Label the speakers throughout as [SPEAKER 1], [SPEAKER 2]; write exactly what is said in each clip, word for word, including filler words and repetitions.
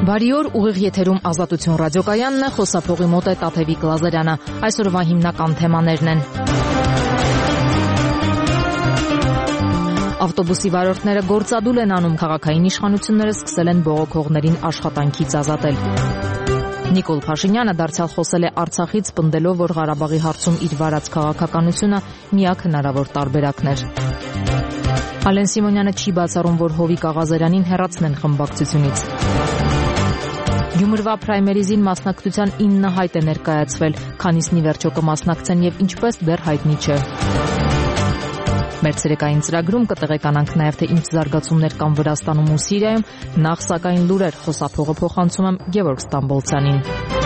[SPEAKER 1] Բարի օր, ուղիղ եթերում Ազատություն ռադիոկայանն է, խոսափողի մոտ է Տաթևիկ Լազարյանը։ Այսօրվա հիմնական թեմաներն են. Ավտոբուսի վարորդները գործադուլ են անում, քաղաքային իշխանությունները սկսել են բողոքողներին աշխատանքից ազատել։ Նիկոլ Փաշինյանը դարձյալ խոսել է Արցախից, պնդելով, որ Ղարաբաղի հարցում իր վարած քաղաքականությունը միակ հնարավոր տարբերակն էր։ Ալեն Սիմոնյանը չի բացառում, որ Հովիկ Աղազարյանին հեռացնեն խմբակցությունից։ Գյումրվա պրայմերիզին մասնակցության ինը հայտ է ներկայացվել, քանիսն ի վերջո կմասնակցեն եւ ինչպես դեռ հայտնի չէ։ Մեր ցերեկային ծրագրում կտեղեկանանք նաեւ թե ինչ զարգացումներ կան Վրաստանում ու Սիրիայում, նախ սակայն լուրեր, խոսափողը փոխանցում եմ Գևորգ Ստամբոլցյանին։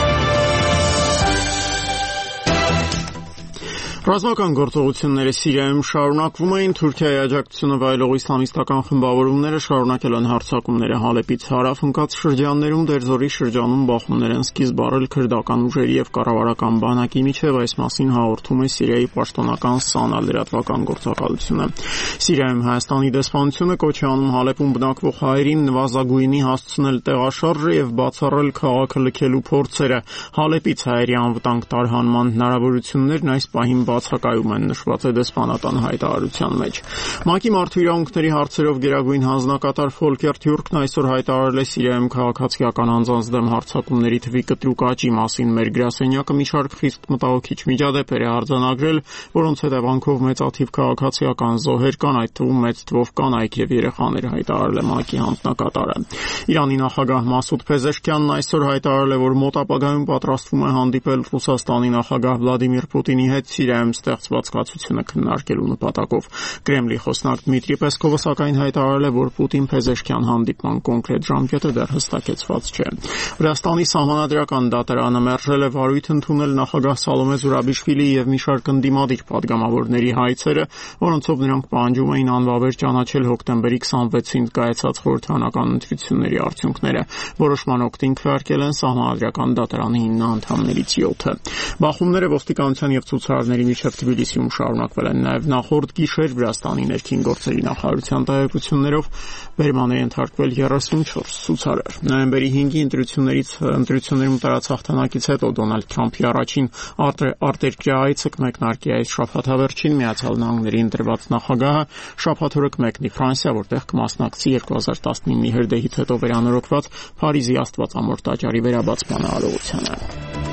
[SPEAKER 2] Ռազմական գործողությունները Սիրիայում շարունակվում էին, Թուրքիայի աջակցությունը վայելող իսլամիստական խմբավորումները շարունակել են հարձակումները Հալեպից հարավ ընկած շրջաններում, Դերզորի շրջանում բախումներ են սկիզբ առել քրդական ուժերի եւ կառավարական բանակի միջև, այս մասին հաղորդում է Սիրիայի պաշտոնական ՍԱՆԱ լրատվական գործակալությունը։ Սիրիայում Հայաստանի դեսպանությունը կոչ է անում Հալեպում բնակվող հայերին նվազագույնի հասցնել տեղաշարժը եւ բացառել քաղաքը լքելու փորձերը։ Հալեպից հայերի անվտանգ տարհանման հնարավորություններն այս պահին բացակայում են, նշված է դեսպանատան հայտարարության մեջ։ ՄԱԿ-ի մարդու իրավունքների հարցերով գերագույն հանձնակատար Ֆոլկեր Թյուրքն այսօր հայտարարել է Սիրիայում քաղաքացիական անձանց դեմ հարձակումների թվի կտրուկ աճի մասին։ Մեր գրասենյակը մի շարք խիստ մտահոգիչ միջադեպեր է արձանագրել, որոնց հետևանքով մեծաթիվ քաղաքացիական զոհեր կան, այդ թվում մեծ թվով կանայք եւ երեխաներ, հայտարարել է ՄԱԿ-ի հանձնակատարը։ Իրանի նախագահ Մասուդ Փեզեշքյանն այսօր հայտարարել է, որ մոտ ապագայում պատրաստվում է հանդիպել Ռուսաստանի նախագահ Վլադիմիր Պուտինի հետ Սիրիայում ստեղծված կացությունը քննարկելու նպատակով։ Կրեմլի խոսնակ Դմիտրի Պեսկովը սակայն հայտարարել է, որ Պուտին-Փեզեշքյան հանդիպման կոնկրետ ժամկետը դեռ հստակեցված չէ։ Վրաստանի սահմանադրական դատարանը մերժել է վարույթ ընդունել նախագահ Սալոմե Զուրաբիշվիլիի եւ մի շարք ընդդիմադիր падգամավորների հայցերը, որոնցով նրանք պահանջում էին անվավեր ճանաչել հոկտեմբերի քսանվեցին կայացած խորհրդարանական ընտրությունների արդյունքները։ Որոշման օգտին քվեարկել են սահմանադրական դատարանի ինը անդամներից յոթը։ Բախումները ոստիկանության եւ ցուցարարների միջև Թբիլիսիում շարունակվել են նաև նախորդ գիշեր Վրաստանի ներքին գործերի նախարարության տեղեկություններով բերման է ենթարկվել երեսունչորս ցուցարար։ Նոյեմբերի հինգի ընտրություններից ընտրություններում տարած հաղթանակից հետո Դոնալդ Թրամփի առաջին արտերկրյա այցը կմեկնարկի այս շաբաթավերջին Միացյալ Նահանգների ընտրված նախագահը շաբաթ օրը կմեկնի Ֆրանսիա, որտեղ կմասնակցի երկու հազար տասնինի հրդեհից հետո վերանորոգված Փարիզի Աստվածամոր տաճարի վերաբացման արարողությանը։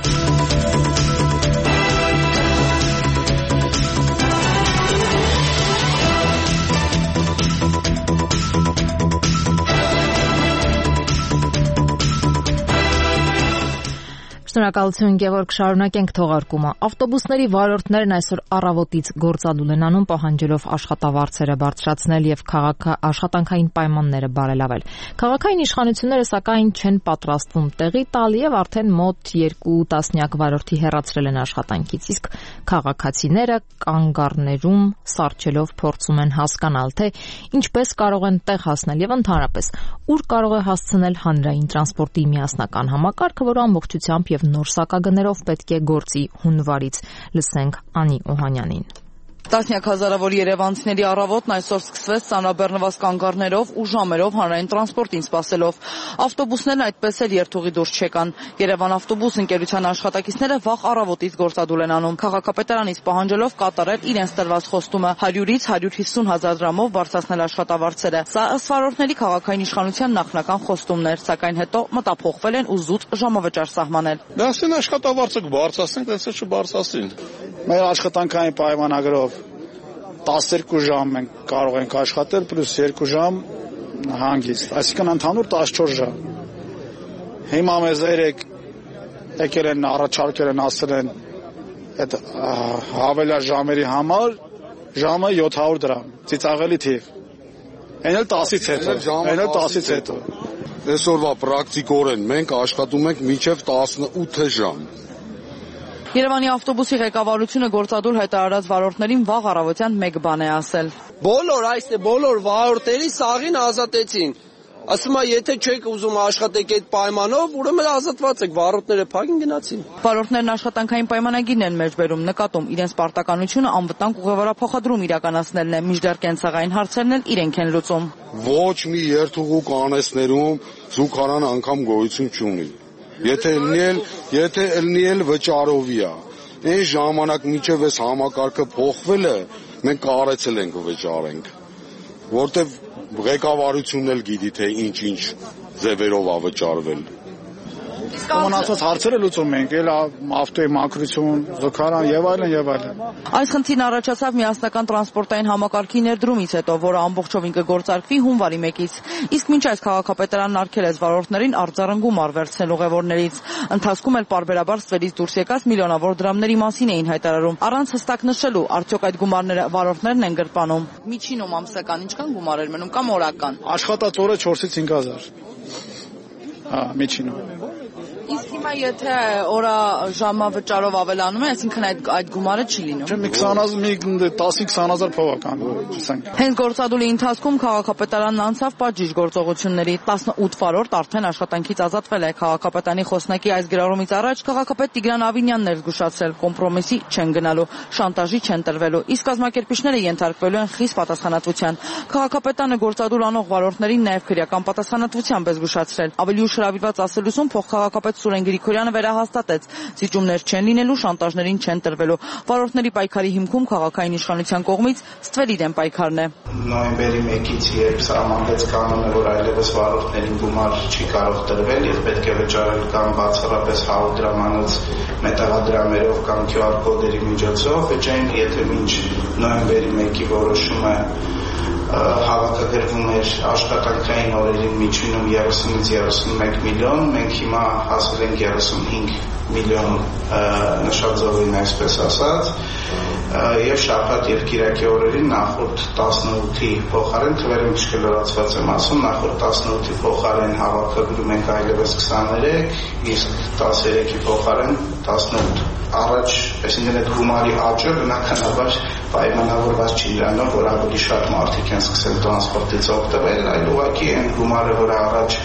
[SPEAKER 1] Շնորհակալություն Գևորգ, շարունակենք թողարկումը։ Ավտոբուսների վարորդներն այսօր առավոտից գործադուլ են անում, պահանջելով աշխատավարձերը բարձրացնել եւ աշխատանքային պայմանները բարելավել։ Քաղաքային իշխանությունները սակայն չեն պատրաստվում տեղի տալ եւ արդեն մոտ երկու տասնյակ վարորդի հեռացրել են աշխատանքից, իսկ քաղաքացիները կանգառներում սառչելով փորձում են հասկանալ, թե ինչպես կարող են տեղ հասնել եւ ընդհանրապես ուր կարող է հասցնել հանրային տրանսպորտի միասնական համակարգը, որը ամբողջությամբ եւ նոր սակագներով պետք է գործի հունվարից։ Լսենք Անի Օհանյանին։
[SPEAKER 3] Տասնյակ հազարավոր երևանցիների առավոտն այսօր սկսվեց ծանրաբեռնված կանգառներով ու ժամերով հանրային տրանսպորտին սպասելով։ Ավտոբուսներն այդպես էլ երթուղի դուրս չեկան։ Երևան ավտոբուս ընկերության աշխատակիցները վաղ առավոտից գործադուլ են անում, քաղաքապետարանից պահանջելով կատարել իրենց տրված խոստումը հարյուրից հարյուր հիսուն հազար դրամով բարձրացնել աշխատավարձերը։ Սա ըստ վարորդների քաղաքային իշխանության նախնական խոստումն էր, սակայն հետո մտափոխվել են ու զուտ ժամավճար սահմանել։
[SPEAKER 4] Դասեն աշխատավարձը կբարձրացնենք, դες չբարձրացին։ Մեր աշխատանքային պայմանագրով տասներկու ժամ մենք կարող ենք աշխատել, պլյուս երկու ժամ հանգիստ, այսինքն ընդհանուր տասնչորս ժամ։ Հիմա մեզ երեք եկել են առաջարկել են ասել են այդ հավելյալ ժամերի համար ժամը յոթ հարյուր դրամ, ծիծաղելի թիվ։ Այն էլ տասից հետո, այն էլ տասից հետո։
[SPEAKER 5] Այսօրվա պրակտիկորեն մենք աշխատում ենք մինչև տասնութ ժամ։
[SPEAKER 3] Երևանի ավտոբուսի ղեկավարությունը գործադուլ հայտարարած վարորդներին վաղ առավոտյան մեկ բան է ասել։
[SPEAKER 6] Բոլոր այս բոլոր վարորդների սաղին ազատեցին։ Ասում է, եթե չեք ուզում աշխատեք այդ պայմանով, ուրեմն ազատված եք, վարորդները փակին գնացին։
[SPEAKER 3] Վարորդներն աշխատանքային պայմանագիրն են մեջբերում, նկատում իրենց պարտականությունը անվտանգ ուղևորափոխադրում իրականացնելն է, մինչդեռ կենցաղային հարցերն էլ իրենք են լուծում։
[SPEAKER 5] Ոչ մի երթուղու կանեսներում զուգարան անգամ գոյություն չունի։ Եթե ելնել, եթե ելնել վճարովի է։ Այն ժամանակ մինչև այս համակարգը փոխվել է, մենք կարեցել ենք վճարենք, որտեվ ղեկավարությունն էլ գիտի թե ինչ-ինչ ձևերով է վճարվել։
[SPEAKER 4] Մնացած հարցերը լուծում ենք, էլ ավտոյի մաքրություն, զուգարան եւ այլն եւ այլն։
[SPEAKER 3] Այս խնդիրն առաջացավ միասնական տրանսպորտային համակարգի ներդրումից հետո, որը ամբողջովին կգործարկվի հունվարի մեկից։ Իսկ մինչ այս քաղաքապետարանն արգելեց վարորդներին արձարանգում արվերցնել ուղևորներից։ Ընթացքում էլ պարբերաբար ստվերից դուրս եկած միլիոնավոր դրամների մասին էին հայտարարում, առանց հստակ նշելու, արդյոք այդ գումարները վարորդներն են գրպանում։ Միջինում ամսական ինչքան գումար էր մնում կամ օրական։
[SPEAKER 4] Աշխատած օրը չորսից հինգ հազար։ Հա, միջինում։
[SPEAKER 3] Իսկ հիմա եթե օրա ժամը վճարով ավելանում է, այսինքն այդ այդ գումարը չի լինում։
[SPEAKER 4] Չէ, մի քսան հազար, մի տասից քսան հազար փողական, ասենք։
[SPEAKER 3] Հենց գործադուլի ընթացքում քաղաքապետարանն անցավ պատժիժ գործողությունների, տասնութ վարորդ արդեն աշխատանքից ազատվել է։ Քաղաքապետանի խոսնակի այս գրառումից առաջ քաղաքապետ Տիգրան Ավինյանն էր զգուշացրել, կոմպրոմիսի չեն գնալու, շանտաժի չեն տրվելու, իսկ կազմակերպիչները ենթարկվելու են խիստ պատասխանատվության։ Քաղաքապետանը գործադուլ անող վարորդներին նաև քրեական պատասխանատվությամբ է զգուշացրել։ Ավելի ուշ հրավիրված ասելուսում փոխքաղաքապետ Սուրեն Գրիգորյանը վերահաստատեց, զիջումներ չեն լինելու, շանտաժներին չեն տրվելու։ Վարորդների պայքարի հիմքում քաղաքային իշխանության կողմից ստվերի դեմ պայքարն է։
[SPEAKER 7] Նոյեմբերի մեկից, երբ սահմանվեց կանոնը, որ այլևս վարորդներին գումար չի կարող տրվել եւ պետք է վճարել կամ բացառապես հինգ դրամանոց մետաղադրամերով կամ քյու ար կոդերի միջոցով, վճարեն, եթե մինչ նոյեմբերի մեկի որոշումը հավաքագրվում էր աշխատանքային օրերին միջինում երեսունից երեսունմեկ միլիոն, մենք հիմա հասել ենք երեսունհինգ միլիոն նշաձողին, այսպես ասած, եւ շաբաթ եւ կիրակի օրերին նախորդ տասնութի փոխարեն, թվերը միշտ լրացված եմ ասում, նախորդ տասնութի փոխարեն հավաքագրում ենք այլևս քսաներեք, իսկ տասներեքի փոխարեն տասնութ։ Առաջ, այսինքն այդ գումարի աճը բնականաբար պայմանավորված չի նրանով, որ ավելի շատ մարդիկ են սկսել տրանսպորտից օգտվել, այլ ուղղակի այն գումարը, որ առաջ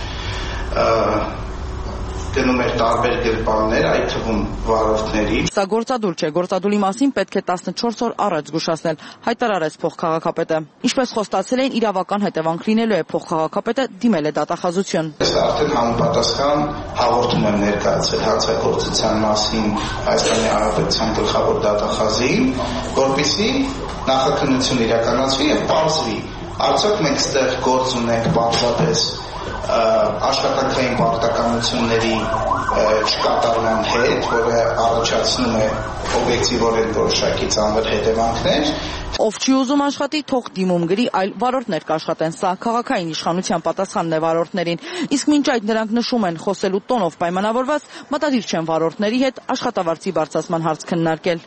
[SPEAKER 7] գնում էր տարբեր գրպաններ, այդ թվում վարորդների։
[SPEAKER 3] Սա գործադուլ չէ, գործադուլի մասին պետք է տասնչորս օր առաջ զգուշացնել, հայտարարեց փոխքաղաքապետը։ Ինչպես խոստացել էին, իրավական հետևանք լինելու է, փոխքաղաքապետը դիմել է դատախազություն։
[SPEAKER 7] Ես արդեն համապատասխան հաղորդում եմ ներկայացել հանցագործության մասին Հայաստանի Հանրապետության գլխավոր դատախազին, որպեսզի նախաքննություն իրականացվի եւ պարզվի, արդյոք մենք ստեղ գործ ունենք պարզապես աշխատանքային պարտականությունների չկատարման հետ, որը առաջացնում է օբյեկտիվորեն որոշակի ծանր հետևանքներ։
[SPEAKER 3] Ով չի ուզում աշխատի, թող դիմում գրի, այլ վարորդներ կաշխատեն։ Սա քաղաքային իշխանության պատասխանն է վարորդներին։ Իսկ մինչ այդ նրանք նշում են, խոսելու տոնով պայմանավորված, մտադիր չեն վարորդների հետ աշխատավարձի բարձրացման հարց քննարկել։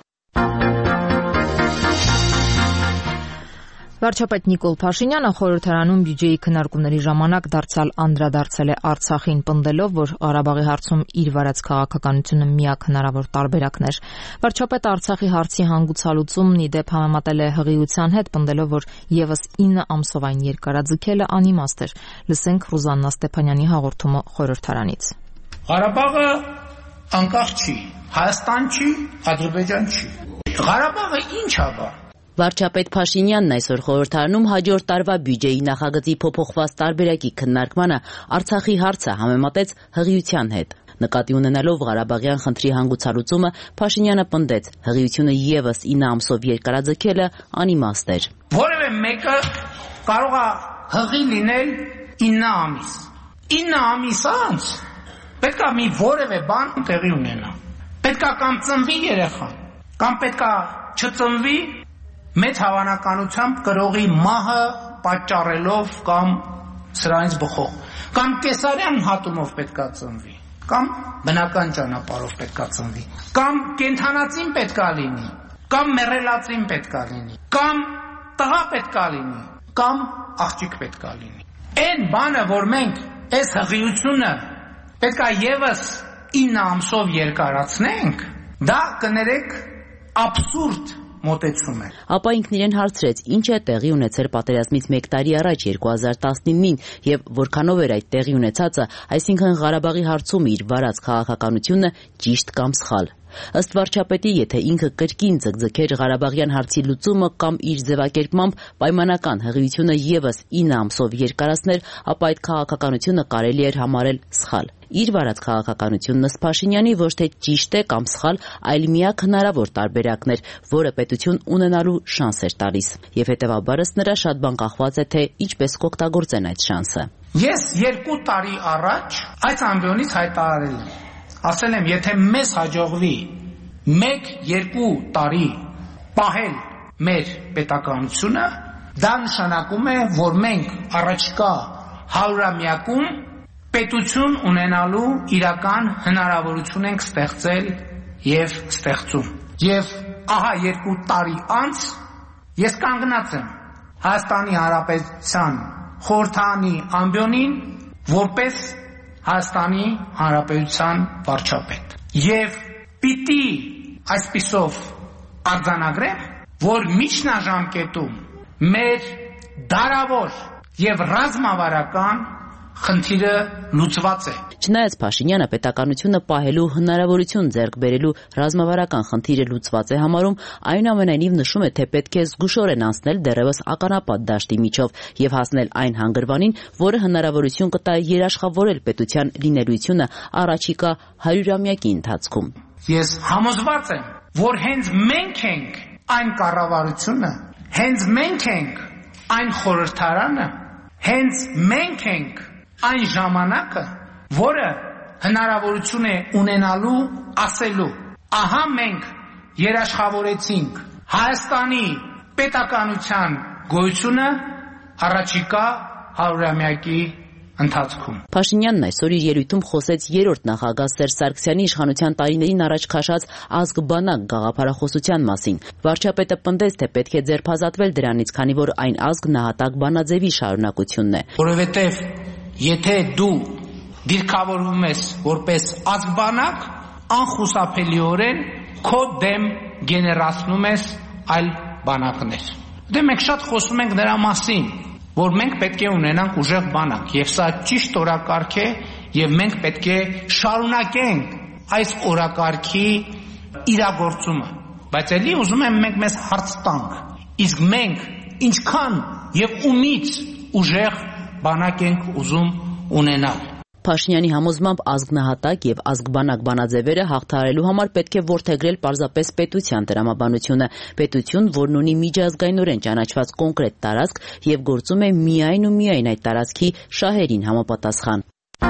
[SPEAKER 1] Վարչապետ Նիկոլ Փաշինյանը խորհրդարանում բյուջեի քննարկումների ժամանակ դարձյալ անդրադարձել է Արցախին, պնդելով, որ Ղարաբաղի հարցում իր վարած քաղաքականությունը միակ հնարավոր տարբերակն էր։ Վարչապետը Արցախի հարցի հանգուցալուծումն ի դեպ համեմատել է հղիության հետ, պնդելով, որ եւս ինը ամսով այն երկարաձգելը անիմաստ էր։ Լսենք Ռուզաննա Ստեփանյանի հաղորդումը խորհրդարանից։
[SPEAKER 8] Ղարաբաղը անկախ չի, Հայաստան չի, Ադրբեջան չի։ Ղարաբաղը ի՞նչ է բա։
[SPEAKER 9] Վարչապետ Փաշինյանն այսօր խորհրդարանում հաջորդ տարվա բյուջեի նախագծի փոփոխված տարբերակի քննարկմանը Արցախի հարցը համեմատեց հղիության հետ։ Նկատի ունենալով Ղարաբաղյան խնդրի հանգուցալուծումը, Փաշինյանը պնդեց, հղիությունը եւս ինը ամսով երկարաձգելը անիմաստ էր։
[SPEAKER 8] Որևէ մեկը կարող է հղի լինել ինը ամիս։ ինը ամիս անց պետք է մի որևէ բան տեղի ունենա։ Պետք է կամ ծնվի երեխան, կամ պետք է չծնվի, մեծ հավանականությամբ կրողի մահը պատճառելով կամ սրանից բխող, կամ կեսարյան հատումով պետքա ծնվի, կամ բնական ճանապարհով պետքա ծնվի, կամ կենդանածին պետքա լինի, կամ մեռելածին պետքա լինի, կամ տղա պետքա լինի, կամ աղջիկ պետքա լինի։ Այն բանը, որ մենք այս հղիությունը պետքա եւս ինը ամսով երկարացնենք, դա կներեք աբսուրդ մոտեցում է։
[SPEAKER 9] Ապա ինքն իրեն հարցրեց, ինչ է տեղի ունեցել պատերազմից մեկ տարի առաջ երկու հազար տասնինին եւ որքանով էր այդ տեղի ունեցածը, այսինքն Ղարաբաղի հարցում իր վարած քաղաքականությունը ճիշտ կամ սխալ։ Ըստ վարչապետի, եթե ինքը կրկին ձգձգեր Ղարաբաղյան հարցի լուծումը կամ իր ձևակերպմամբ պայմանական հղիությունը եւս ինը ամսով երկարացներ, ապա այդ քաղաքականությունը կարելի էր համարել սխալ։ Իր վարած քաղաքականությունն ըստ Փաշինյանի ոչ թե ճիշտ է կամ սխալ, այլ միակ հնարավոր տարբերակն էր, որը պետություն ունենալու շանս էր տալիս։ Եվ հետևաբար ըստ նրա շատ բան կախված է, թե ինչպես կօգտագործեն այդ շանսը։
[SPEAKER 8] Ես երկու տարի առաջ այս ամբիոնից հայտարարել եմ, ասել եմ, եթե մեզ հաջողվի մեկ-երկու տարի պահել մեր պետականությունը, դա նշանակում է, որ մենք առաջիկա հարյուրամյակում պետություն ունենալու իրական հնարավորություն ենք ստեղծել եւ ստեղծում։ Եվ ահա երկու տարի անց ես կանգնած եմ Հայաստանի Հանրապետության խորհրդարանի ամբիոնին որպես Հայաստանի Հանրապետության վարչապետ։ Եվ պիտի այսպիսով արձանագրեմ, որ միջնաժամկետում մեր դարավոր եւ ռազմավարական խնդիրը լուծված է։
[SPEAKER 9] Չնայած Փաշինյանը պետականությունը պահելու հնարավորություն ձեռք բերելու ռազմավարական խնդիրը լուծված է համարում, այնուամենայնիվ նշում է, թե պետք է զգուշորեն անցնել դեռևս ականապատ դաշտի միջով եւ հասնել այն հանգրվանին, որը հնարավորություն կտա երաշխավորել պետության լինելությունը առաջիկա հարյուրամյակի ընթացքում։
[SPEAKER 8] Ես համոզված եմ, որ հենց մենք ենք այն կառավարությունը, հենց մենք ենք այն խորհրդարանը, հենց մենք ենք այն ժամանակը, որը հնարավորություն է ունենալու ասելու, ահա մենք երաշխավորեցինք Հայաստանի պետականության գոյությունը առաջիկա հարյուրամյակի ընթացքում։
[SPEAKER 9] Փաշինյանն այսօր իր ելույթում խոսեց երրորդ նախագահ Սերժ Սարգսյանի իշխանության տարիներին առաջ քաշած ազգ-բանակ գաղափարախոսության մասին։ Վարչապետը պնդեց, թե պետք է ձերբազատվել դրանից, քանի որ այն ազգ-նահատակ բանաձևի շարունակությունն է։
[SPEAKER 8] Որովհետև եթե դու դիրքավորվում ես որպես ազգ-բանակ, անխուսափելիորեն քո դեմ գեներացնում ես այլ բանակներ։ Դե մենք շատ խոսում ենք դրա մասին, որ մենք պետք է ունենանք ուժեղ բանակ, եւ սա ճիշտ օրակարգ է, եւ մենք պետք է շարունակենք այս օրակարգի իրագործումը։ Բայց ելի ուզում եմ մենք մեզ հարց տանք, իսկ մենք ինչքան եւ ումից ուժեղ բանակ ենք ուզում ունենալ։
[SPEAKER 9] Փաշինյանի համոզմամբ ազգնահատակ եւ ազգբանակ բանաձևերը հաղթահարելու համար պետք է որդեգրել պարզապես պետության տրամաբանությունը, պետություն, որն ունի միջազգայինորեն ճանաչված կոնկրետ տարածք եւ գործում է միայն ու միայն այդ տարածքի շահերին համապատասխան։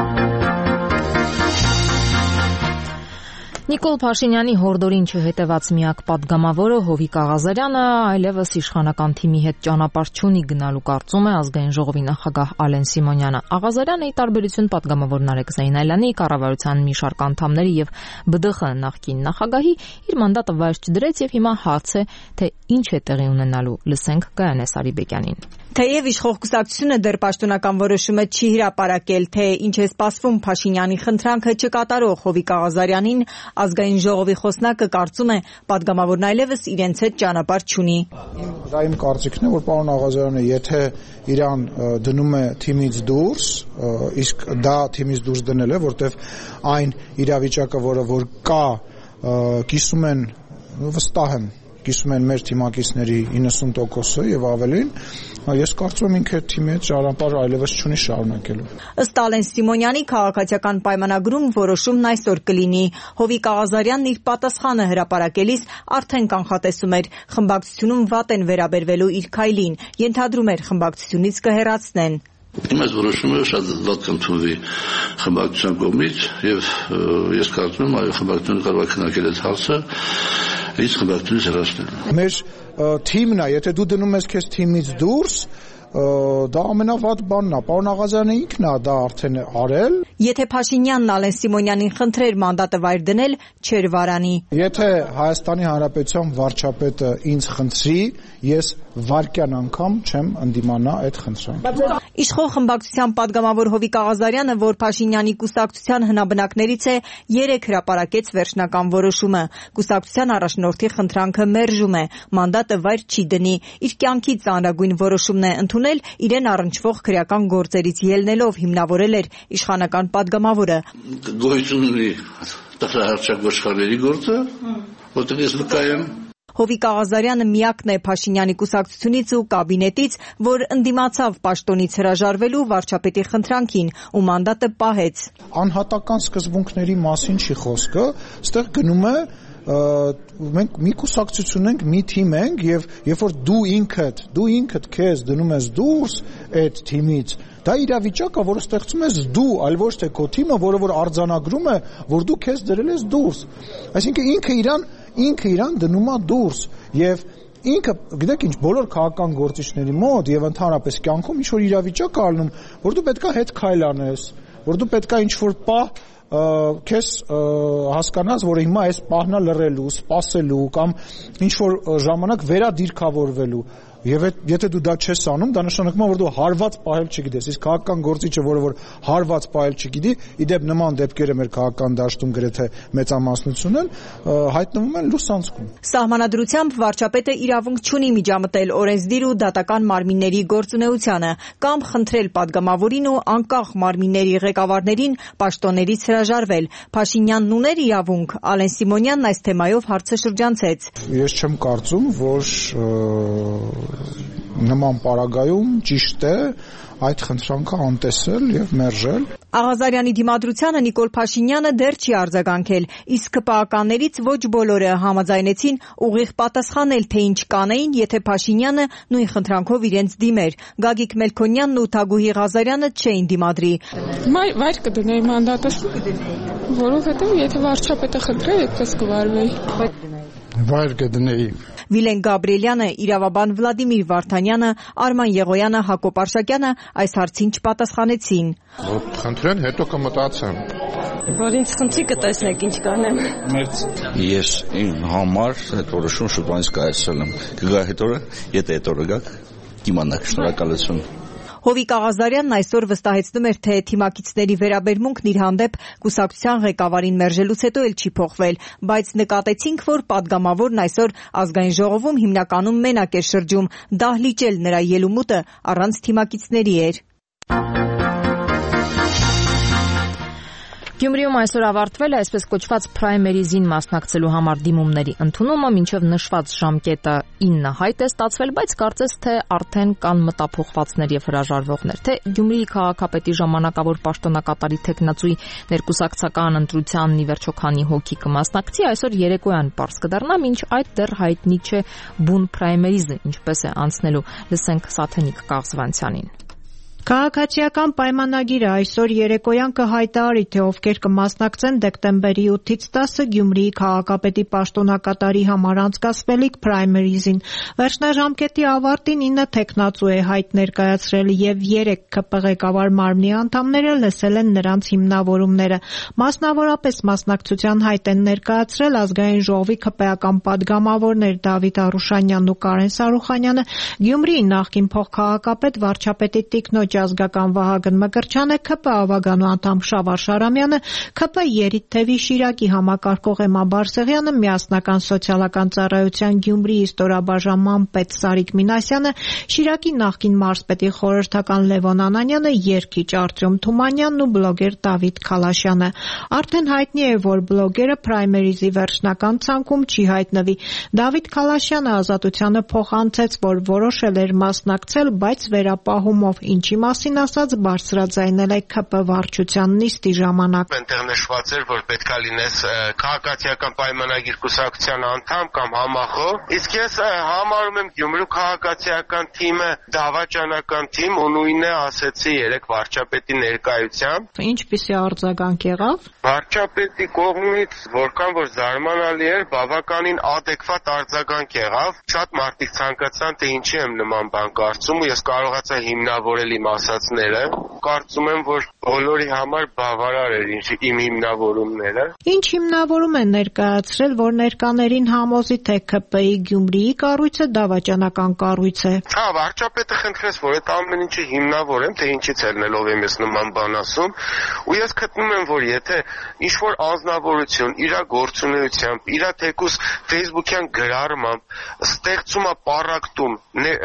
[SPEAKER 1] Նիկոլ Փաշինյանի հորդորին չհետևած միակ պատգամավորը Հովիկ Աղազարյանը այլևս իշխանական թիմի հետ ճանապարհ չունի գնալու կարծում է ազգային ժողովի նախագահ Ալեն Սիմոնյանը։ Աղազարյանը ի տարբերություն պատգամավոր Նարեկ Զեյնալյանի, կառավարության մի շարք անդամների եւ B D X նախկին նախագահի իր մանդատը վայր չդրեց եւ հիմա հարց է, թե ինչ է տեղի ունենալու։ Լսենք Գայանե Սարիբեկյանին։
[SPEAKER 10] Թեև իշխող կուսակցությունը դեռ պաշտոնական որոշումը չի հրապարակել, թե ինչ է սպասվում Փաշինյանի խնդրանքը չկատարող Հովիկ Աղազարյանին, ազգային ժողովի խոսնակը կարծում է, պատգամավորն այլևս իրենց հետ ճանապարհ չունի։
[SPEAKER 11] Դա իմ կարծիքն է, որ պարոն Աղազարյանը եթե իրան դնում է թիմից դուրս, իսկ դա թիմից դուրս դնել է, որտեվ այն իրավիճակը, որը որ կա, կիսում են, վստահ եմ, կիսում են մեր թիմակիցների իննսուն տոկոսը եւ ավելին, ես կարծում եմ ինքը թիմի հետ ճանապարհ այլևս չունի շարունակելու։
[SPEAKER 10] Ըստ Ալեն Սիմոնյանի քաղաքացիական պայմանագրում որոշումն այսօր կլինի։ Հովիկ Աղազարյանն իր պատասխանը հրապարակելիս արդեն կանխատեսում էր խմբակցությունում վատ են վերաբերվելու իր քայլին, ենթադրում էր խմբակցությունից կհեռացնեն։
[SPEAKER 12] Իմ այս որոշումը շատ վատ կընդունվի խմբակցության կողմից եւ ես կարծում եմ, այո, խմբակցությունը կարող է քննարկել այդ հարցը, իսկ խմբակցությունից հեռացնել։
[SPEAKER 11] Մեր թիմն է, եթե դու դնում ես քեզ թիմից դուրս, դա ամենավատ բանն է։ Պարոն Աղազարյանը ինքն է դա արդեն արել։
[SPEAKER 10] Եթե Փաշինյանն Ալեն Սիմոնյանին խնդրեր մանդատը վայր դնել, չէր վարանի։
[SPEAKER 11] Եթե Հայաստանի Հանրապետության վարչապետը ինձ խնդրի, ես վարկյան անգամ չեմ ընդդիմանա այդ խնդրան։
[SPEAKER 10] Իշխող խմբակցության падգամավոր Հովիկ Աղազարյանը, որ Փաշինյանի կուսակցության հնաբնակներից է, երեք հրապարակեց վերջնական որոշումը։ Կուսակցության առաջնորդի խնդրանքը մերժում է, մանդատը վայր չի դնի։ Իր կյանքի ծանրագույն որոշումն է ընդունել, իրեն առնչվող քրեական գործերից ելնելով, հիմնավորել էր իշխանական падգամավորը։
[SPEAKER 12] Գոյություն ունի տխրահարճակ ոչխարների գործը, որտեղ ես վկա եմ։
[SPEAKER 10] Հովիկ Աղազարյանը միակն է Փաշինյանի կուսակցությունից ու կաբինետից, որ ընդդիմացավ պաշտոնից հրաժարվելու վարչապետի խնդրանքին ու մանդատը պահեց։
[SPEAKER 11] Անհատական սկզբունքների մասին չի խոսքը, այստեղ գնում է մենք մի կուսակցություն ենք, մի թիմ ենք եւ երբ որ դու ինքդ, դու ինքդ քեզ դնում ես դուրս այդ թիմից, դա իրավիճակ է, որը ստեղծում ես դու, այլ ոչ թե քո թիմը, որը որ արձանագրում է, որ դու քեզ դրել ես դուրս։ Այսինքն ինքը իրան ինքը իրան դնում է դուրս եւ ինքը գիտեք ինչ բոլոր քաղաքական գործիչների մոտ եւ ընդհանրապես կյանքում ինչ որ իրավիճակ է ալնում, որ դու պետքա հետ քայլ անես, որ դու պետքա ինչ որ պահ քեզ հասկանաս, որ հիմա այս պահնա լռելու, սպասելու կամ ինչ որ ժամանակ վերադիրքավորվելու Եվ եթե դու դա չես անում, դա նշանակում է, որ դու հարված պահել չգիտես։ Իսկ քաղաքական գործիչը, որը որ հարված պահել չգիտի, իդեպ նման դեպքերը մեր քաղաքական դաշտում գրեթե մեծամասնություն են, հայտնվում են լուսանցքում։
[SPEAKER 10] Սահմանադրությամբ վարչապետը իրավունք չունի միջամտել օրենսդիր ու դատական մարմինների գործունեությանը կամ խնդրել падգամավորին ու անկախ մարմինների ղեկավարներին պաշտոններից հրաժարվել։ Փաշինյանն ուներ իրավունք, Ալեն Սիմոնյանն այս թեմայով հարցը շրջանցեց։
[SPEAKER 11] Ես չեմ կարծում, որ նման պարագայում ճիշտ է այդ խնդրանքը անտեսել եւ մերժել։
[SPEAKER 10] Աղազարյանի դիմադրությանը Նիկոլ Փաշինյանը դեռ չի արձագանքել, իսկ ԿՊԱ-ականներից ոչ բոլորը համաձայնեցին ուղիղ պատասխանել, թե ինչ կանեին, եթե Փաշինյանը նույն խնդրանքով իրենց դիմեր։ Գագիկ Մելքոնյանն ու Թագուհի Ղազարյանը չէին դիմադրի։
[SPEAKER 13] Վայր կդնեի մանդատս, որովհետեւ եթե վարչապետը խնդրի, այդպես կվարվեի։
[SPEAKER 11] Վայր կդնեի։
[SPEAKER 10] Վիլեն Գաբրիելյանը, իրավաբան Վլադիմիր Վարդանյանը, Արման Եղոյանը, Հակոբ Արշակյանը այս հարցին չպատասխանեցին։
[SPEAKER 14] Խնդրեն, հետո կմտածեմ։
[SPEAKER 15] Որ ինձ խնդրի կտեսնեք ինչ կանեմ։
[SPEAKER 16] Ես իմ համար այդ որոշում շուտով կայացրել եմ։ Կգա հետ օրը, եթե այդ օրը գաք, կիմանաք, շնորհակալություն։
[SPEAKER 10] Հովիկ Աղազարյանն այսօր վստահեցնում էր, թե թիմակիցների վերաբերմունքն իր հանդեպ կուսակցության ղեկավարին մերժելուց հետո էլ չի փոխվել, բայց նկատեցինք, որ падգամավորն այսօր ազգային ժողովում հիմնականում մենակ էր շրջում, դահլիճել նրա ելումուտը առանց թիմակիցների էր։
[SPEAKER 1] Գյումրիում այսօր ավարտվել է այսպես կոչված պրայմերիզին մասնակցելու համար դիմումների ընդունումը, մինչև նշված ժամկետը ինը հայտ է ստացվել, բայց կարծես թե արդեն կան մտափոխվածներ եւ հրաժարվողներ, թե Գյումրիի քաղաքապետի ժամանակավոր պաշտոնակատարի թեկնածուի ներկուսակցական ընտրությանն ի վերջո քանի հոգի կմասնակցի, այսօր երեկոյան պարզ կդառնա, մինչ այդ դեռ հայտնի չէ բուն պրայմերիզը ինչպես է անցնելու, լսենք Սաթենիկ Կաղզվանցյանին։
[SPEAKER 17] Քաղաքացիական պայմանագիրը այսօր երեկոյան կհայտարարի, թե ովքեր կմասնակցեն դեկտեմբերի ութից տասը Գյումրիի քաղաքապետի պաշտոնակատարի համար անցկացվելիք պրայմերիզին։ Վերջնաժամկետի ավարտին ինը թեկնածու է հայտ ներկայացրել եւ երեք ԿՊ ղեկավար մարմնի անդամները լսել են նրանց հիմնավորումները։ Մասնավորապես մասնակցության հայտ են ներկայացրել ազգային ժողովի ԿՊ-ական падգամավորներ Դավիթ Արուշանյանն ու Կարեն Սարուխանյանը, Գյումրիի նախկին փոխքաղաքապետ վարչապետի տիկնոջ ազգական Վահագն Մկրտչյանը, ԿՊ ավագանու անդամ Շավար Շարամյանը, ԿՊ Երիթ-Թևի Շիրակի համակարգող Էմմա Բարսեղյանը, Միասնական սոցիալական ծառայության Գյումրիի ստորաբաժանման պետ Սարիկ Մինասյանը, Շիրակի նախկին մարզպետի խորհրդական Լևոն Անանյանը, երգիչ Արտյոմ Թումանյանն ու բլոգեր Դավիթ Քալաշյանը։ Արդեն հայտնի է, որ բլոգերը պրայմերիզի վերջնական ցանկում չի հայտնվի։ Դավիթ Քալաշյանը Ազատությանը փոխանցեց, որ որոշել էր մասնակցել, բայց վերապահումով, ինչի մասին ասած բարձրաձայնել է ԿՊ վարչության նիստի ժամանակ։
[SPEAKER 18] Այնտեղ նշված էր, որ պետքա լինես քաղաքացիական պայմանագիր կուսակցության անդամ կամ համախոհ, իսկ ես համարում եմ Գյումրու քաղաքացիական թիմը դավաճանական թիմ ու նույնը ասեցի երեք վարչապետի ներկայությամբ։
[SPEAKER 17] Ինչպիսի արձագանք եղավ։
[SPEAKER 18] Վարչապետի կողմից որքան որ զարմանալի էր, բավականին adekvat արձագանք եղավ։ Շատ մարդիկ ցանկացան, թե ինչի եմ նման բան կարծում ու ես կարողացա հիմնավորել իմ իմ ասածները, կարծում եմ, որ բոլորի համար բավարար էր իմ հիմնավորումները։
[SPEAKER 17] Ինչ հիմնավորում են ներկայացրել, որ ներկաներին համոզի, թե ՔՊ-ի Գյումրիի կառույցը դավաճանական կառույց է։
[SPEAKER 18] Հա, վարչապետը խնդրեց, որ այդ ամեն ինչը հիմնավորեմ, թե ինչից ելնելով եմ ես նման բան ասում, ու ես գտնում եմ, որ եթե ինչ-որ անձնավորություն իր գործունեությամբ, իր թեկուզ Facebook-յան գրառմամբ ստեղծում է պառակտում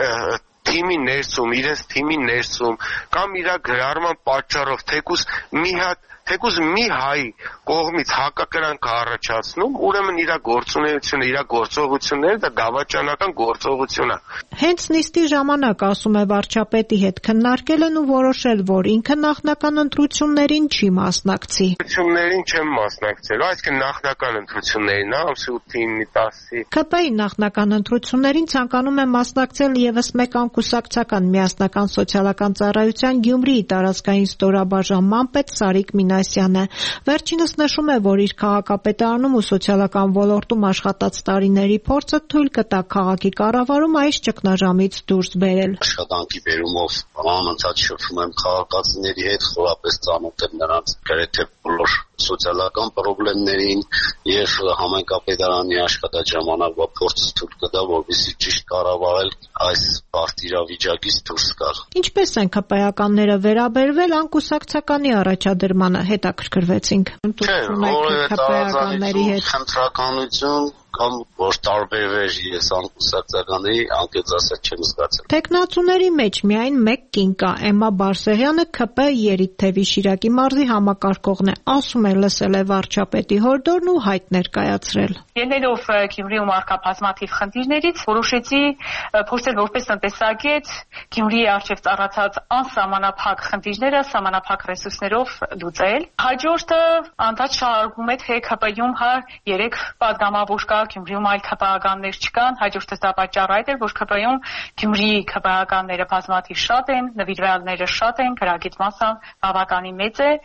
[SPEAKER 18] թիմի ներսում, իրենց թիմի ներսում կամ իր գրառման պատճառով թեկուզ մի հատ թեկուզ մի հայ կողմից հակակրանք առաջացնում, ուրեմն իր գործունեությունը, իր գործողությունները դա դավաճանական գործողություն է։
[SPEAKER 17] Հենց նիստի ժամանակ, ասում է վարչապետի հետ քննարկել են ու որոշել, որ ինքը նախնական ընտրություններին չի մասնակցի։
[SPEAKER 18] Ընտրություններին չեմ մասնակցել, այսինքն նախնական ընտրություններին, ամսի ութին տասի։
[SPEAKER 17] ՔՊ-ի նախնական ընտրություններին ցանկանում է մասնակցել եւս մեկ անկուսակցական միասնական սոցիալական ծառայության Գյումրիի տարածքային ստորաբաժանման պետ Սարիկ Մինասյանը։ Վերջինս նշում է, որ իր քաղաքապետարանում ու սոցիալական ոլորտում աշխատած տարիների փորձը թույլ կտա քաղաքի կառավարում այս ճգնաժամից դուրս բերել։
[SPEAKER 19] Աշխատանքի բերումով անընդհատ շփվում եմ քաղաքացիների հետ, խորապես ծանոթ եմ նրանց գրեթե բոլոր սոցիալական խնդիրներին եւ համայնքապետարանի աշխատաժամանակվա փորձը թույլ կտա, որպեսզի ճիշտ կառավարել այս բարդ իրավիճակից դուրս գալ։
[SPEAKER 17] Ինչպես են ՔՊ-ականները վերաբերվել անկուսակցականի առաջադրմանը, հետաքրքրվեցինք։
[SPEAKER 19] Չէ, որևէ տարածանիցու խնդրականություն կամ որ տարբերվեր ես անկուսակցականի անկեղծ ասած չեմ զգացել։
[SPEAKER 17] Տեխնացուների մեջ միայն մեկ կին կա, Էմմա Բարսեղյանը ՔՊ Երիթթևի Շիրակի մարզի համակարգողն է, ասում է լսել է վարչապետի հորդորն ու հայտ ներկայացրել։
[SPEAKER 20] Ելնելով Գյումրիում առկա բազմաթիվ խնդիրներից, որոշեցի փորձել որպես տնտեսագետ Գյումրիի առջև ծառացած անսահմանափակ խնդիրները սահմանափակ ռեսուրսներով լուծել։ Հաջորդը անդադ շարունակում է թե ՔՊ-ում հա երեք падգամավոր կա, Գյումրիում այլ ՔՊ-ականներ չկան, հաջորդը դա պատճառը այդ էր, որ ՔՊ-ում Գյումրիի ՔՊ-ականները բազմաթիվ շատ են, նվիրվածները շատ են, գրագիծ մասը բավականին մեծ է։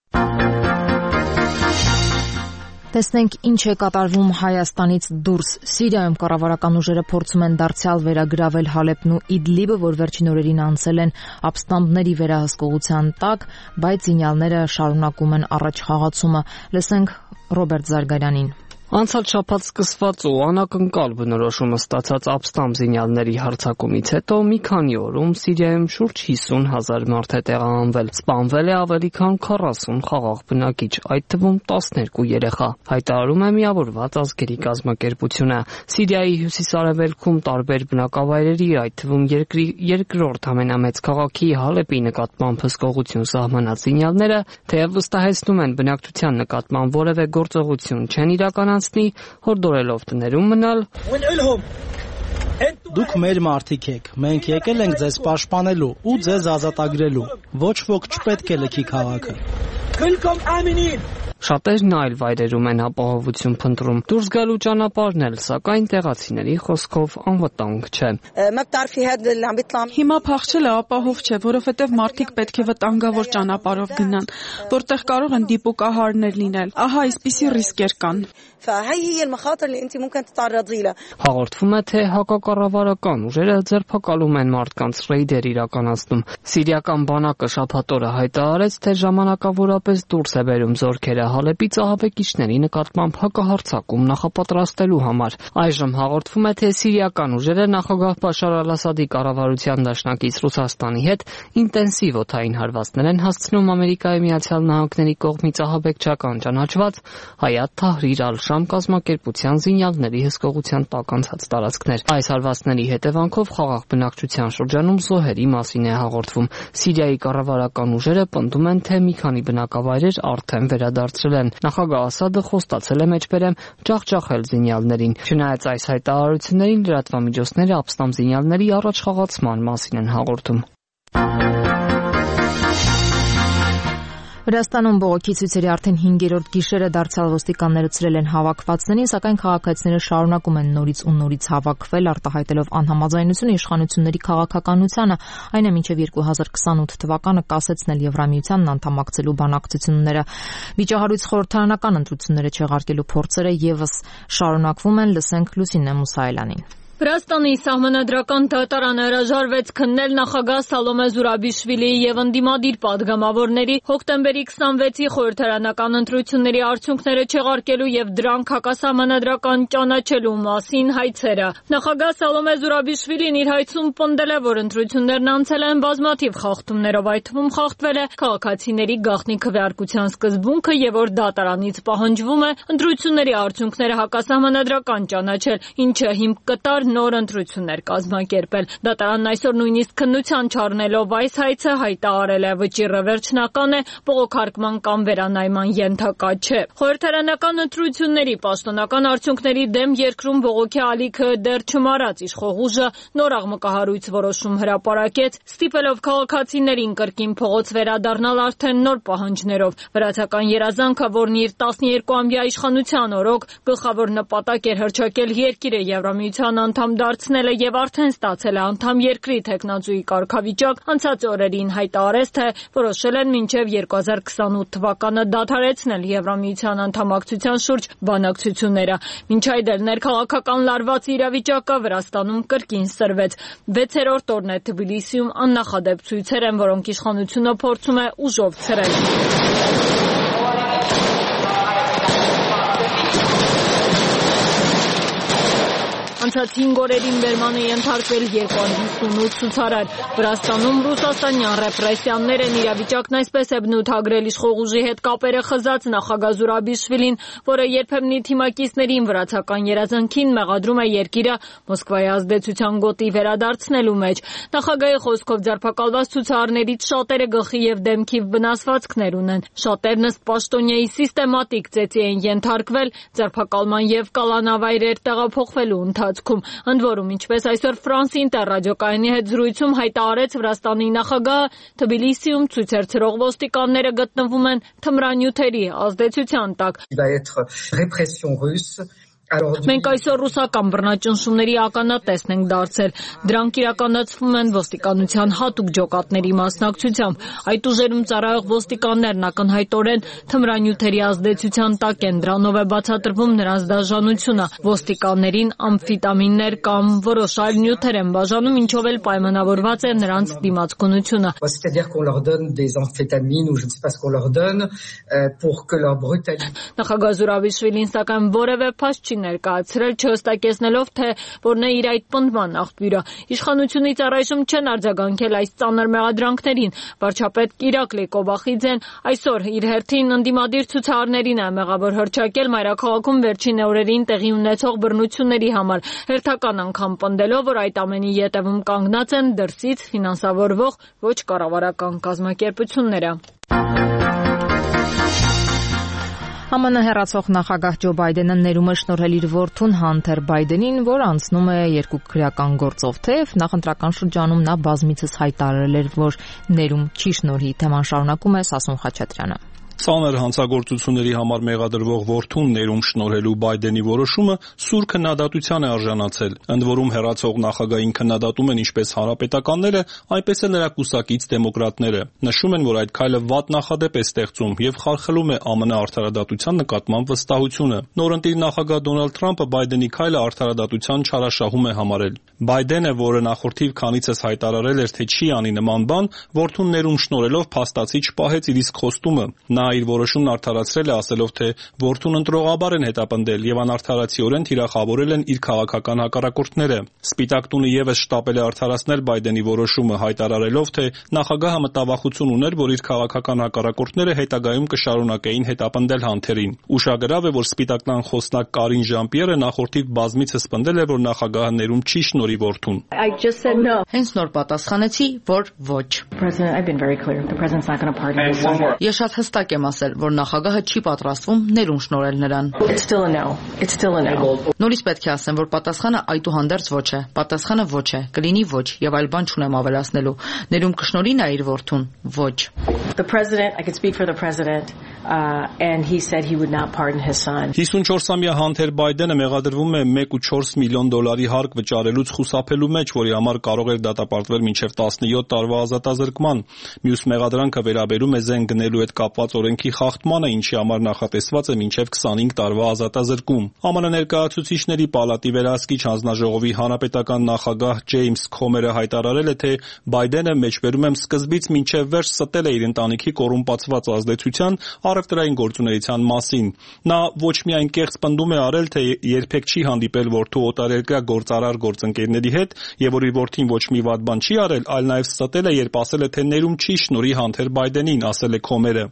[SPEAKER 1] Տեսնենք ինչ է կատարվում Հայաստանից դուրս։ Սիրիայում կառավարական ուժերը փորձում են դարձյալ վերագրավել Հալեբն ու Իդլիբը, որ վերջին օրերին անցել են ապստամբների վերահսկողության տակ, բայց զինյալները շարունակում են առաջ խաղացումը։ Լսենք Ռոբերտ Զարգարյանին։
[SPEAKER 21] Անցած շաբաթ սկսված ու անակնկալ բնորոշումը ստացած ապստամբ զինյալների հարձակումից հետո մի քանի օրում Սիրիայում շուրջ հիսուն հազար մարդ է տեղահանվել, սպանվել է ավելի քան քառասուն խաղաղ բնակիչ, այդ թվում տասներկու երեխա, հայտարարում է Միավորված ազգերի կազմակերպությունը։ Սիրիայի հյուսիսարևելքում տարբեր բնակավայրերի, այդ թվում երկրի երկրորդ ամենամեծ քաղաքի Հալեպի նկատմամբ հսկողություն սահմանած զինյալները թեև վստահեցնում են բնակչության նկատմամբ որևէ գործողություն չեն իրականացնում, հորդորելով տներում մնալ։
[SPEAKER 22] Դուք մեր մարդիկ եք, մենք եկել ենք ձեզ պաշտպանելու ու ձեզ ազատագրելու, ոչ ոք չպետք է լքի քաղաքը։
[SPEAKER 21] Շատերն այլ վայրերում են ապահովություն փնտրում, դուրս գալու ճանապարհն էլ, սակայն տեղացիների խոսքով անվտանգ չէ։
[SPEAKER 13] Հիմա փախչելը ապահով չէ, որովհետև մարդիկ պետք է վտանգավոր ճանապարհով գնան, որտեղ կարող են դիպուկահարներ լինել։ Ահա այսպիսի ռիսկեր կան։
[SPEAKER 21] Հաղորդվում է, թե հակակառավարական ուժերը ձերբակալում են մարդկանց ռեյդեր իրականացնում։ Սիրիական բանակը շաբաթ օրը հայտարարեց, թե ժամանակավորապես դուրս է բերում զորքերը Հալեպի ծահաբեկիչների նկատմամբ հակահարձակում նախապատրաստելու համար։ Այժմ հաղորդվում է, թե սիրիական ուժերը նախագահ Բաշար Ալ-Ասադի կառավարության դաշնակից Ռուսաստանի հետ ինտենսիվ օդային հարվածներ են հասցնում Ամերիկայի Միացյալ Նահանգների կողմից ահաբեկչական ճանաչված Հայաթ Թահրիր Ալ-Շամ կազմակերպության զինյալների հսկողության տակ անցած տարածքներ։ Այս հարվածների հետևանքով խաղաղ բնակչության շրջանում զոհերի մասին է հաղորդվում։ Սիրիայի կառավարական ուժերը պնդում են, թե մի քանի բնակավայրեր արդեն վերադարձրել են։ Նախագահ Ասադը խոստացել է մեջբերեմ ջախջախել զինյալներին։ Չնայած այս հայտարարություններին, լրատվամիջոցները ապստամբ զինյալների առաջխաղացման մասին են հաղորդում։
[SPEAKER 1] Վրաստանում բողոքի ցույցերի արդեն հինգերորդ գիշերը դարձյալ ոստիկանները ցրել են հավաքվածներին, սակայն քաղաքացիները շարունակում են նորից ու նորից հավաքվել, արտահայտելով անհամաձայնություն իշխանությունների քաղաքականությանը, այն է մինչև երկու հազար քսանութ թվականը կասեցնել Եվրամիությանն անդամակցելու բանակցությունները։ Վիճահարույց խորհրդարանական ընտրությունները չեղարկելու փորձերը եւս շարունակվում են, լսենք Լուսինե Մուսայելյանին։
[SPEAKER 2] Վրաստանի սահմանադրական դատարանը հրաժարվեց քննել նախագահ Սալոմե Զուրաբիշվիլիի եւ ընդդիմադիր պատգամավորների հոկտեմբերի քսանվեցի խորհրդարանական ընտրությունների արդյունքները չեղարկելու եւ դրանք հակասահմանադրական ճանաչելու մասին հայցերը։ Նախագահ Սալոմե Զուրաբիշվիլին իր հայցում պնդել է, որ ընտրություններն անցել են բազմաթիվ խախտումներով, այդ թվում խախտվել է քաղաքացիների գաղտնի քվեարկության սկզբունքը եւ որ դատարանից պահանջվում է ընտրությունների արդյունքները հակասահմանադրական ճանաչել, ինչը հիմք կտար նոր ընտրություններ կազմակերպել։ Դատարանն այսօր նույնիսկ քննության չառնելով այս հայցը հայտարարել է վճիռը վերջնական է, բողոքարկման կամ վերանայման ենթակա չէ։ Խորհրդարանական ընտրությունների պաշտոնական արդյունքների դեմ երկրում բողոքի ալիքը դեռ չմարած իշխող ուժը նոր աղմկահարույց որոշում հրապարակեց, ստիպելով քաղաքացիներին կրկին փողոց վերադառնալ արդեն նոր պահանջներով։ Վրացական երազանքը, որն իր տասներկուամյա իշխանության օրոք գլխավոր նպատակ էր հռչակել երկիրը Եվրամիության անդամ դարձնելը եւ արդեն ստացել է անդամ երկրի տեխնացուի կարգավիճակ, անցած օրերին հայտարարեց, թե որոշել են մինչեւ երկու հազար քսանութ թվականը դադարեցնել Եվրամիության անդամակցության շուրջ բանակցությունները։ Մինչ այդ էլ ներքաղաքական լարված իրավիճակը Վրաստանում կրկին սրվեց։ վեցերորդ օրն է Թբիլիսիում աննախադեպ ցույցեր են, որոնք իշխանությունը փորձում է ուժով ցրել։ Անցած հինգ օրերին բերման է ենթարկվել երկու հարյուր հիսունութ ցուցարար։ Վրաստանում ռուսաստանյան ռեպրեսիաներ են իրավիճակն այսպես է բնութագրել իշխող ուժի հետ կապերը խզած նախագահ Զուրաբիշվիլին, որը երբեմնի թիմակիցներին վրացական երազանքին մեղադրում է երկիրը Մոսկվայի ազդեցության գոտի վերադարձնելու մեջ։ Նախագահի խոսքով ձերբակալված ցուցարարներից շատերը գլխի եւ դեմքի վնասվածքներ ունեն։ Շատերն ըստ պաշտոնյայի սիստեմատիկ ծեծի են ենթարկվել, ձերբակալման եւ կալանավայրեր տեղափոխվելու ընթացքում։ Ընդ որում, ինչպես այսօր France Inter ռադիոկայանի հետ զրույցում հայտարարեց Վրաստանի նախագահը, Թբիլիսիում ցույցեր ցրող ոստիկանները գտնվում են թմրանյութերի ազդեցության տակ։ Մենք այսօր ռուսական բռնաճնշումների ականատեսն ենք դարձել։ Դրանք իրականացվում են ոստիկանության հատուկ ջոկատների մասնակցությամբ։ Այդ ուժերում ծառայող ոստիկաններն ակնհայտորեն թմրանյութերի ազդեցության տակ են, դրանով է բացատրվում նրանց դաժանությունը։ Ոստիկաններին ամֆետամիններ կամ որոշ այլ նյութեր են բաժանում, ինչով էլ պայմանավորված է նրանց դիմացկունությունը։ Նախագահ Զուրաբիշվիլին սակայն որևէ փաստ չի ներկայացրել, չհստակեցնելով, թե որն է իր այդ պնդման աղբյուրը։ Իշխանությունից առայժմ չեն արձագանքել այս ծանր մեղադրանքներին։ Վարչապետ Իրակլի Կոբախիձեն այսօր իր հերթին ընդդիմադիր ցուցարարներին է մեղավոր հռչակել մայրաքաղաքում վերջին օրերին տեղի ունեցող բռնությունների համար, հերթական անգամ պնդելով, որ այդ ամենի ետևում կանգնած են դրսից ֆինանսավորվող ոչ կառավարական կազմակերպությունները։
[SPEAKER 1] ԱՄՆ հեռացող նախագահ Ջո Բայդենը ներում է շնորհել իր որդուն Հանթեր Բայդենին, որ անցնում է երկու քրեական գործով, թեև նախընտրական շրջանում նա բազմիցս հայտարարել էր, որ ներում չի շնորհի։ Թեման շարունակում է Սասուն Խաչատրյանը։
[SPEAKER 6] Ծանր հանցագործությունների համար մեղադրվող որդուն ներում շնորհելու Բայդենի որոշումը սուր քննադատության է արժանացել։ Ընդ որում հեռացող նախագահին քննադատում են ինչպես հանրապետականները, այնպես էլ նրա կուսակից դեմոկրատները։ Նշում են, որ այդ քայլը վատ նախադեպ է ստեղծում եւ խարխլում է ԱՄՆ արդարադատության նկատմամբ վստահությունը։ Նորընտիր նախագահ Դոնալդ Թրամփը Բայդենի քայլը արդարադատության չարաշահում է համարել։ Բայդենը, որը նախորդիվ քանիցս հայտարարել էր, թե չի անի նման բան, որդուն ներում շնորհելով փաստացի չպահեց իր իսկ խոստումը։ Նա իր որոշումն արդարացրել է, ասելով, թե որդուն ընտրողաբար են հետապնդել եւ անարդարացիորեն թիրախավորել են իր քաղաքական հակառակորդները։ Սպիտակ տունը եւս շտապել է արդարացնել Բայդենի որոշումը, հայտարարելով, թե նախագահը մտավախություն ուներ, որ իր քաղաքական հակառակորդները հետագայում կշարունակեին հետապնդել Հանթերին։ Ուշագրավ է, որ Սպիտակ տան խոսնակ Կարին Ժան-Պիերը նախորդիվ բազմիցս պնդել է, որ նախագահը ներում չի շնորհի որդուն։
[SPEAKER 3] Հենց նոր պատասխանեցի, որ ոչ։ Ես շատ հստակ եմ ասել, որ նախագահը չի պատրաստվում ներում շնորհել նրան։ Նորից պետք է ասեմ, որ պատասխանը այդուհանդերձ ոչ է։ Պատասխանը ոչ է, կլինի ոչ, եւ այլ բան չունեմ ավելացնելու։ Ներում կշնորհի նա իր որդուն։ Ոչ։
[SPEAKER 15] Uh, and he said he would not pardon his son.
[SPEAKER 6] հիսունչորսամյա Հանթեր Բայդենը մեղադրվում է մեկ կόμma չորս միլիոն դոլարի հարկ վճարելուց խուսափելու մեջ, որի համար կարող էր դատապարտվել մինչև տասնյոթ տարվա ազատազրկման։ Մյուս մեղադրանքը վերաբերում է զենք գնելու հետ կապված օրենքի խախտմանը, ինչի համար նախատեսված է մինչև քսանհինգ տարվա ազատազրկում։ ԱՄՆ ներկայացուցիչների պալատի վերահսկիչ հանձնաժողովի հանրապետական նախագահ Ջեյմս Քոմերը հայտարարել է, թե Բայդենը մեջբերում եմ սկզբից մինչև վերջ ստել է իր ընտանիքի կոռումպացված ազդեցության առևտրային գործունեության մասին։ Նա ոչ միայն կեղծ պնդում է արել, թե երբեք չի հանդիպել որդու օտարերկրյա գործարար գործընկերների հետ եւ որ իր որդին ոչ մի վատ բան չի արել, այլ նաեւ ստել է, երբ ասել է, թե ներում չի շնորհի Հանթեր Բայդենին, ասել է Քոմերը։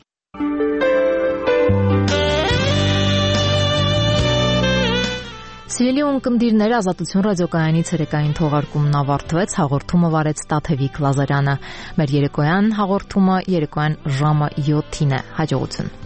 [SPEAKER 1] Սիրելի ունկնդիրներ, Ազատություն ռադիոկայանի ցերեկային թողարկումն ավարտվեց, հաղորդումը վարեց Տաթևիկ Լազարյանը։ Մեր երեկոյան հաղորդումը երեկոյան ժամը յոթին է։ Հաջողություն։